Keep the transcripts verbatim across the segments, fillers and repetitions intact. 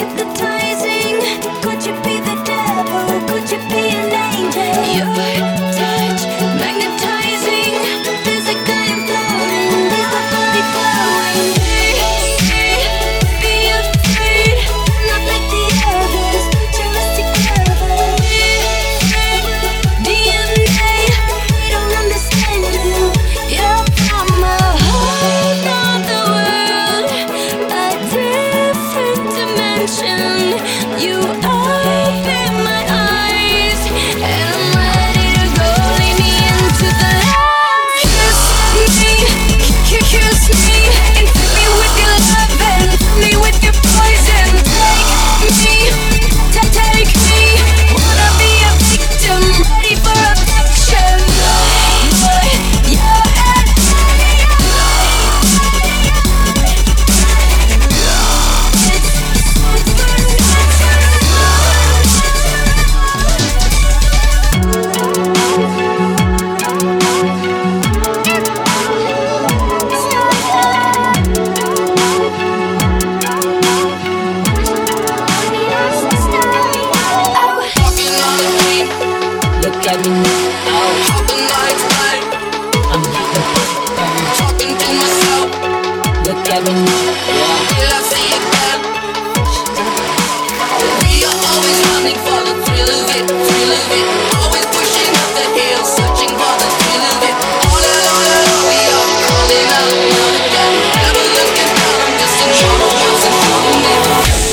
hypnotizing? Could you be the devil? Could you be an angel? Your touch magnetizing, physically flowing, visibly glowing. Be afraid, not like the others, just together. D N A, we don't understand you. You're from a whole other world, a different dimension. You open my eyes, and I'm ready to go. Lead me into the light. Kiss me, k- kiss me, and fill me with your love and fill me with your poison. Take me, t- take me. Wanna be a victim, ready for affection. Boy, you're at Look at me now. How the night's bright. I'm talking to myself. Look at me now. Till I see it back. We are always running for the thrill of it, thrill of it. Always pushing up the hill, searching for the thrill of it. All along, all along, we are calling out, out again. Never looking down, I'm just in trouble once and for the next.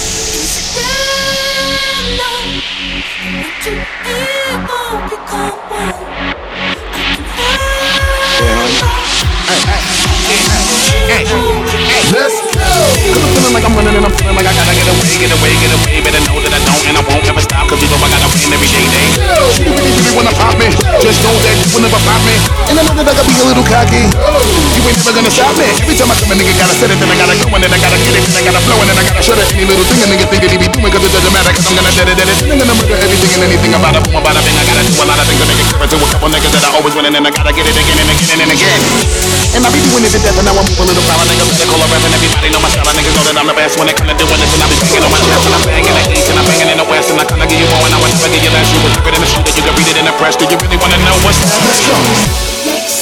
Let's go! Cause I'm feeling like I'm running and I'm feeling like I gotta get away, get away, get away. Better know that I don't and I won't ever stop. Cause you know I gotta win every day, day. You really, really wanna pop me. Just know that you will never pop me. And I know that I gotta be a little cocky. You ain't never gonna stop me. Every time I come a nigga gotta set it, then I gotta go and then I gotta get it, then I gotta flow and then I gotta shut it. Any little thing a nigga think that he be doing, cause it doesn't matter, cause I'm gonna dead it, dead it. I'm gonna murder everything and anything about a boom, about a thing. I gotta do a lot of things to make it clear to a couple niggas that I always win and then I gotta get it again and again and again. And I be doing it to death and now I'm a little proud of niggas. They call a rap and everybody know my style. Niggas know that I'm the best when it come to doing this. And I be banging on my chest and I'm banging the east and I'm banging in the west. And I kinda give you more and I will never give you less. You was good in the shoot that you can read it in the press. Do you really wanna know what's next?